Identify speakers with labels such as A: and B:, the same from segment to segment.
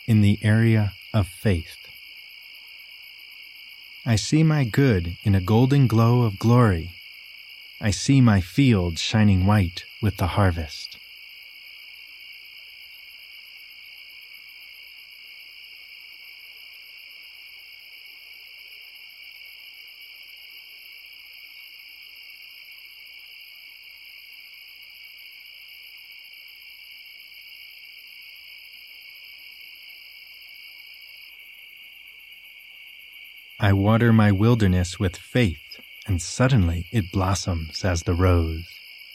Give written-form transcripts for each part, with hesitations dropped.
A: in the area of faith. I see my good in a golden glow of glory. I see my field shining white with the harvest. I water my wilderness with faith, and suddenly it blossoms as the rose.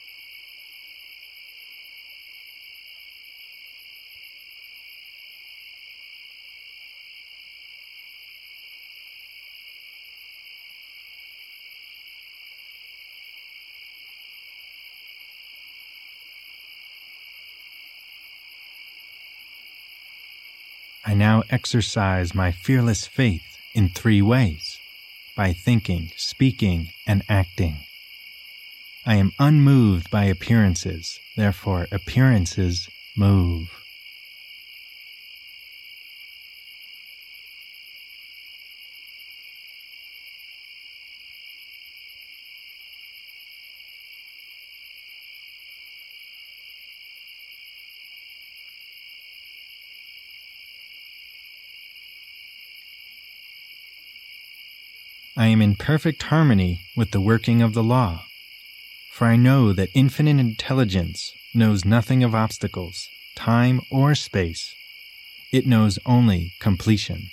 A: I now exercise my fearless faith in 3 ways: by thinking, speaking, and acting. I am unmoved by appearances, therefore appearances move. I am in perfect harmony with the working of the law, for I know that infinite intelligence knows nothing of obstacles, time, or space. It knows only completion.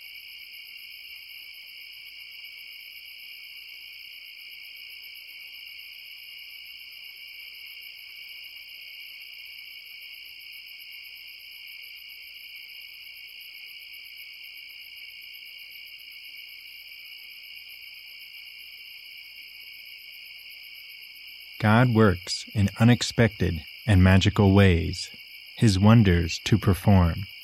A: God works in unexpected and magical ways, His wonders to perform.